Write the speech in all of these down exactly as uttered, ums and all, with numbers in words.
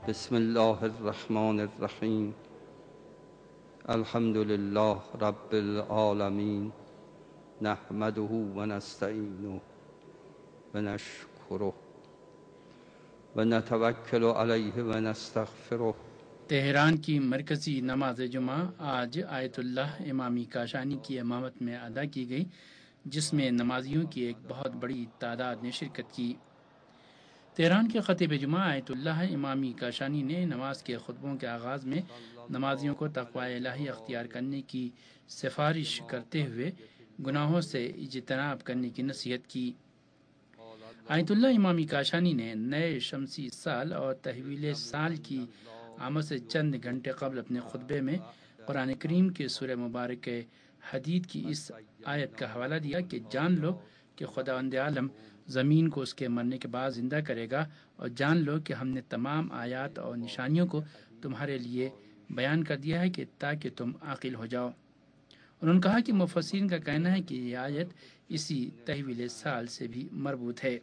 بسم الله الرحمن الرحیم. الحمد لله رب العالمین. نحمده و نستعینه و نشکره و نتوکل علیه و نستغفره. تہران کی مرکزی نماز جمعہ آج آیت اللہ امامی کاشانی کی امامت میں ادا کی گئی، جس میں نمازیوں کی ایک بہت بڑی تعداد نے شرکت کی۔ تہران کے خطیب جمعہ آیت اللہ امامی کاشانی نے نماز کے خطبوں کے آغاز میں نمازیوں کو تقوی الہی اختیار کرنے کی سفارش کرتے ہوئے گناہوں سے اجتناب کرنے کی نصیحت کی۔ آیت اللہ امامی کاشانی نے نئے شمسی سال اور تحویل سال کی آمد سے چند گھنٹے قبل اپنے خطبے میں قرآن کریم کے سورہ مبارک حدید کی اس آیت کا حوالہ دیا کہ جان لو کہ خداوند عالم زمین کو اس کے مرنے کے بعد زندہ کرے گا، اور جان لو کہ ہم نے تمام آیات اور نشانیوں کو تمہارے لیے بیان کر دیا ہے کہ تاکہ تم عاقل ہو جاؤ۔ انہوں نے کہا کہ مفسرین کا کہنا ہے کہ یہ آیت اسی تحویل سال سے بھی مربوط ہے۔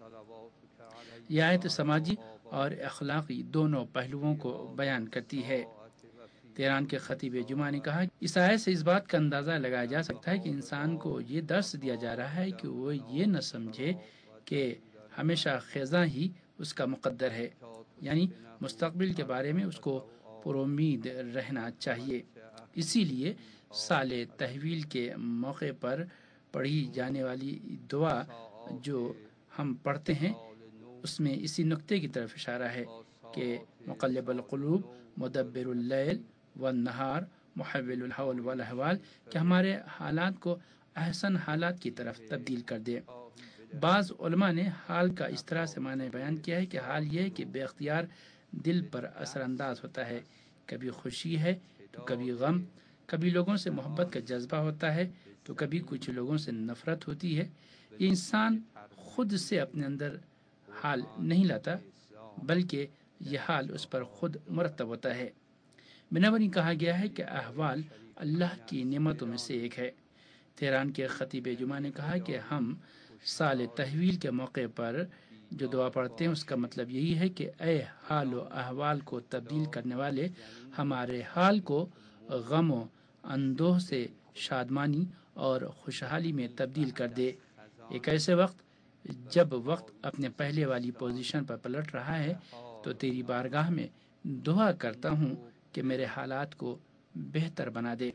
یہ آیت سماجی اور اخلاقی دونوں پہلوؤں کو بیان کرتی ہے۔ تہران کے خطیب جمعہ نے کہا کہ اس آیت سے اس بات کا اندازہ لگایا جا سکتا ہے کہ انسان کو یہ درس دیا جا رہا ہے کہ وہ یہ نہ سمجھے کہ ہمیشہ خیزاں ہی اس کا مقدر ہے، یعنی مستقبل کے بارے میں اس کو پر امید رہنا چاہیے۔ اسی لیے سال تحویل کے موقع پر پڑھی جانے والی دعا جو ہم پڑھتے ہیں اس میں اسی نقطے کی طرف اشارہ ہے کہ مقلب القلوب مدبر اللیل والنہار محول الحول والاحوال، کہ ہمارے حالات کو احسن حالات کی طرف تبدیل کر دے۔ بعض علماء نے حال کا اس طرح سے معنی بیان کیا ہے کہ حال یہ ہے کہ بے اختیار دل پر اثر انداز ہوتا ہے، کبھی خوشی ہے تو کبھی غم، کبھی لوگوں سے محبت کا جذبہ ہوتا ہے تو کبھی کچھ لوگوں سے نفرت ہوتی ہے۔ یہ انسان خود سے اپنے اندر حال نہیں لاتا، بلکہ یہ حال اس پر خود مرتب ہوتا ہے۔ بنابراین کہا گیا ہے کہ احوال اللہ کی نعمتوں میں سے ایک ہے۔ تہران کے خطیب جمعہ نے کہا کہ ہم سال تحویل کے موقع پر جو دعا پڑھتے ہیں اس کا مطلب یہی ہے کہ اے حال و احوال کو تبدیل کرنے والے، ہمارے حال کو غم و اندوہ سے شادمانی اور خوشحالی میں تبدیل کر دے۔ ایک ایسے وقت جب وقت اپنے پہلے والی پوزیشن پر پلٹ رہا ہے تو تیری بارگاہ میں دعا کرتا ہوں کہ میرے حالات کو بہتر بنا دے۔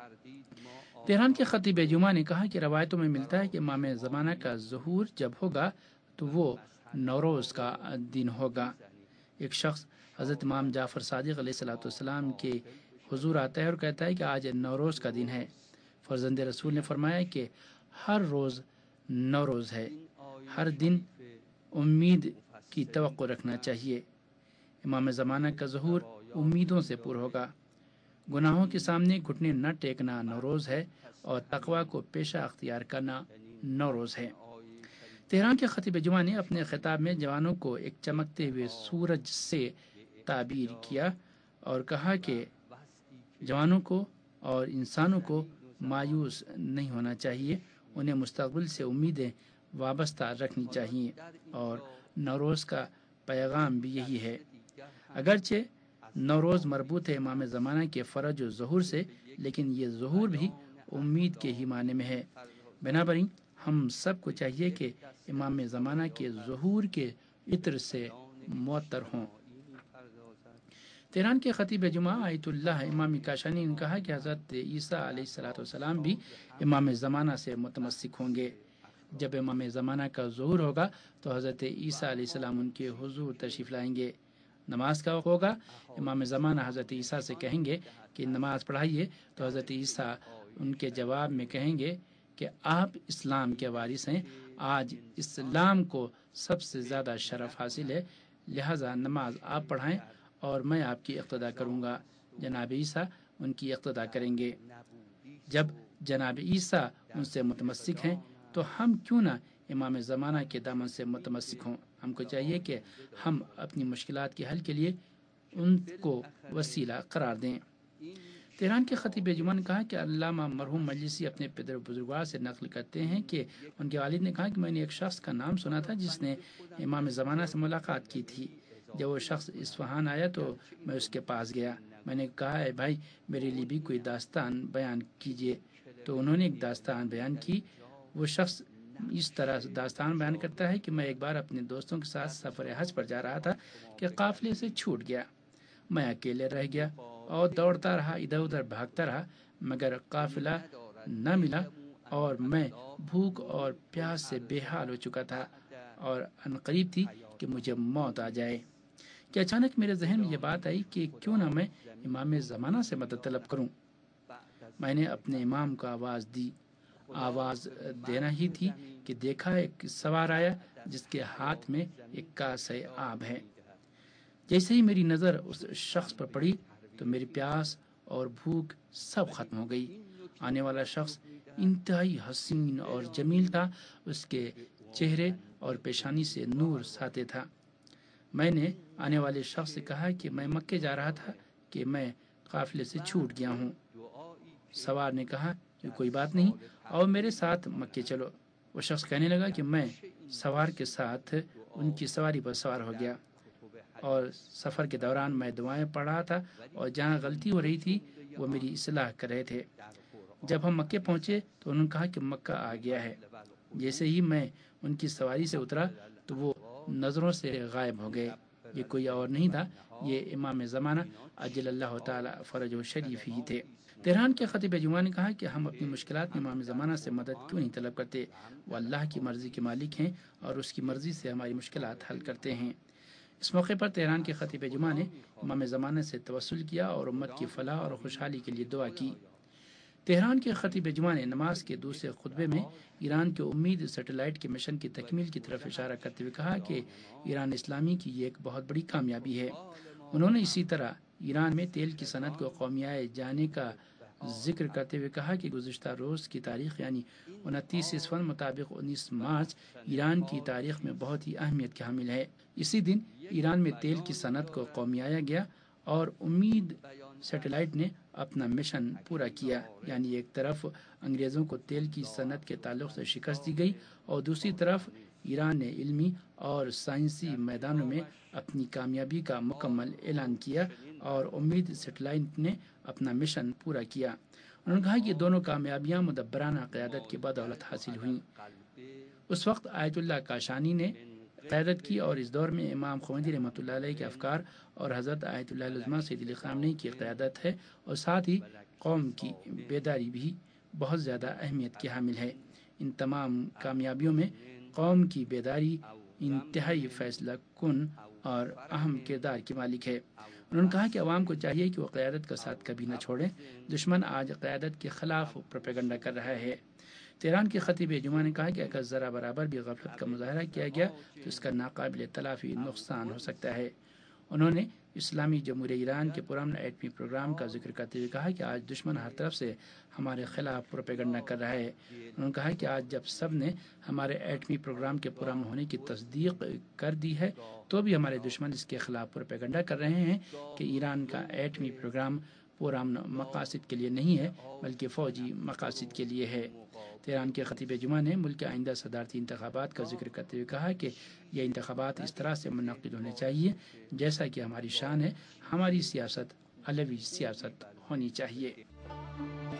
تہران کے خطیب جمعہ نے کہا کہ روایتوں میں ملتا ہے کہ امام زمانہ کا ظہور جب ہوگا تو وہ نوروز کا دن ہوگا۔ ایک شخص حضرت امام جعفر صادق علیہ الصلوۃ والسلام کے حضور آتا ہے اور کہتا ہے کہ آج نوروز کا دن ہے۔ فرزند رسول نے فرمایا کہ ہر روز نوروز ہے، ہر دن امید کی توقع رکھنا چاہیے۔ امام زمانہ کا ظہور امیدوں سے پر ہوگا۔ گناہوں کے سامنے گھٹنے نہ ٹیکنا نوروز ہے، اور تقوی کو پیشہ اختیار کرنا نوروز ہے۔ تہران کے خطیب جمعہ نے اپنے خطاب میں جوانوں کو ایک چمکتے ہوئے سورج سے تعبیر کیا اور کہا کہ جوانوں کو اور انسانوں کو مایوس نہیں ہونا چاہیے، انہیں مستقبل سے امیدیں وابستہ رکھنی چاہیے، اور نوروز کا پیغام بھی یہی ہے۔ اگرچہ نوروز مربوط ہے امام زمانہ کے فرج و ظہور سے، لیکن یہ ظہور بھی امید کے ہی معنی میں ہے۔ بنابراین ہم سب کو چاہیے کہ امام زمانہ کے ظہور کے عطر سے معطر ہوں۔ تہران کے خطیب جمعہ آیت اللہ امامی کاشانی نے کہا کہ حضرت عیسیٰ علیہ الصلوۃ والسلام بھی امام زمانہ سے متمسک ہوں گے۔ جب امام زمانہ کا ظہور ہوگا تو حضرت عیسیٰ علیہ السلام ان کے حضور تشریف لائیں گے۔ نماز کا وقت ہوگا، امام زمانہ حضرت عیسیٰ سے کہیں گے کہ نماز پڑھائیے، تو حضرت عیسیٰ ان کے جواب میں کہیں گے کہ آپ اسلام کے وارث ہیں، آج اسلام کو سب سے زیادہ شرف حاصل ہے، لہذا نماز آپ پڑھائیں اور میں آپ کی اقتداء کروں گا۔ جناب عیسیٰ ان کی اقتداء کریں گے۔ جب جناب عیسیٰ ان سے متمسک ہیں تو ہم کیوں نہ امام زمانہ کے دامن سے متمسک ہوں۔ ہم کو چاہیے کہ ہم اپنی مشکلات کے حل کے لیے ان کو وسیلہ قرار دیں۔ تہران کے خطیب جمعہ نے کہا کہ علامہ مرحوم مجلسی اپنے پدر بزرگوار سے نقل کرتے ہیں کہ ان کے والد نے کہا کہ میں نے ایک شخص کا نام سنا تھا جس نے امام زمانہ سے ملاقات کی تھی۔ جب وہ شخص اصفہان آیا تو میں اس کے پاس گیا. میں نے کہا اے بھائی میرے لیے بھی کوئی داستان بیان کیجیے. تو انہوں نے ایک داستان بیان کی. وہ شخص اس طرح داستان بیان کرتا ہے کہ میں ایک بار اپنے دوستوں کے ساتھ سفر حج پر جا رہا تھا کہ قافلے سے چھوٹ گیا. میں اکیلے رہ گیا اور دوڑتا رہا, ادھر ادھر بھاگتا رہا, مگر قافلہ نہ ملا اور میں بھوک اور پیاس سے بے حال ہو چکا تھا اور عنقریب تھی کہ مجھے موت آ جائے کہ اچانک میرے ذہن میں یہ بات آئی کہ کیوں نہ میں امام زمانہ سے مدد طلب کروں. میں نے اپنے امام کو آواز دی. آواز دینا ہی تھی کہ دیکھا ایک سوار آیا جس کے ہاتھ میں ایک کاسے آب ہے. جیسے ہی میری نظر اس شخص پر پڑی تو میری پیاس اور بھوک سب ختم ہو گئی. آنے والا شخص انتہائی حسین اور جمیل تھا. اس کے چہرے اور پیشانی سے نور ساطع تھا. میں نے آنے والے شخص سے کہا کہ میں مکے جا رہا تھا کہ میں قافلے سے چھوٹ گیا ہوں. سوار نے کہا کہ کوئی بات نہیں, اور میرے ساتھ مکے چلو. وہ شخص کہنے لگا کہ میں سوار کے ساتھ ان کی سواری پر سوار ہو گیا اور سفر کے دوران میں دعائیں پڑھ رہا تھا اور جہاں غلطی ہو رہی تھی وہ میری اصلاح کر رہے تھے. جب ہم مکے پہنچے تو انہوں نے کہا کہ مکہ آ گیا ہے. جیسے ہی میں ان کی سواری سے اترا تو وہ نظروں سے غائب ہو گئے. یہ کوئی اور نہیں تھا, یہ امام زمانہ عجل اللہ تعالی فرج و شریف ہی تھے. تہران کے خطیب جمعہ نے کہا کہ ہم اپنی مشکلات میں امام زمانہ سے مدد کیوں نہیں طلب کرتے. وہ اللہ کی مرضی کے مالک ہیں اور اس کی مرضی سے ہماری مشکلات حل کرتے ہیں. اس موقع پر تہران کے خطیب جمعہ نے امام زمانہ سے توسل کیا اور امت کی فلاح اور خوشحالی کے لیے دعا کی. تہران کے خطیب جمعہ نے نماز کے دوسرے خطبے میں ایران کے امید سیٹلائٹ کے مشن کی تکمیل کی طرف اشارہ کرتے ہوئے کہا کہ ایران اسلامی کی یہ ایک بہت بڑی کامیابی ہے. انہوں نے اسی طرح ایران میں تیل کی صنعت کو قومیائے جانے کا ذکر کرتے ہوئے کہا کہ گزشتہ روز کی تاریخ یعنی انتیس اسفن مطابق انیس مارچ ایران کی تاریخ میں بہت ہی اہمیت کے حامل ہے. اسی دن ایران میں تیل کی صنعت کو قومیایا گیا اور امید سیٹلائٹ نے اپنا مشن پورا کیا. یعنی ایک طرف انگریزوں کو تیل کی صنعت کے تعلق سے شکست دی گئی اور دوسری طرف ایران نے علمی اور سائنسی میدانوں میں اپنی کامیابی کا مکمل اعلان کیا اور امید سیٹلائٹ نے اپنا مشن پورا کیا. انہوں نے کہا کہ دونوں کامیابیاں مدبرانہ قیادت کی بدولت حاصل ہوئیں. اس وقت آیت اللہ کاشانی نے قیادت کی اور اس دور میں امام خمینی رحمۃ اللہ علیہ کے افکار اور حضرت آیت اللہ العظمیٰ سید علی خامنہی کی قیادت ہے اور ساتھ ہی قوم کی بیداری بھی بہت زیادہ اہمیت کی حامل ہے. ان تمام کامیابیوں میں قوم کی بیداری انتہائی فیصلہ کن اور اہم کردار کی مالک ہے. انہوں نے کہا کہ عوام کو چاہیے کہ وہ قیادت کا ساتھ کبھی نہ چھوڑیں. دشمن آج قیادت کے خلاف پروپیگنڈا کر رہا ہے. تہران کے خطیب جمعہ نے کہا کہ اگر ذرا برابر بھی غفلت کا مظاہرہ کیا گیا تو اس کا ناقابل تلافی نقصان ہو سکتا ہے. انہوں نے اسلامی جمہوریہ ایران کے پرامن ایٹمی پروگرام کا ذکر کرتے ہوئے کہا کہ آج دشمن ہر طرف سے ہمارے خلاف پروپیگنڈا کر رہا ہے. انہوں نے کہا کہ آج جب سب نے ہمارے ایٹمی پروگرام کے پرامن ہونے کی تصدیق کر دی ہے تو بھی ہمارے دشمن اس کے خلاف پروپیگنڈا کر رہے ہیں کہ ایران کا ایٹمی پروگرام پرامن مقاصد کے لیے نہیں ہے بلکہ فوجی مقاصد کے لیے ہے. تہران کے خطیب جمعہ نے ملک کے آئندہ صدارتی انتخابات کا ذکر کرتے ہوئے کہا کہ یہ انتخابات اس طرح سے منعقد ہونے چاہیے جیسا کہ ہماری شان ہے. ہماری سیاست علوی سیاست ہونی چاہیے.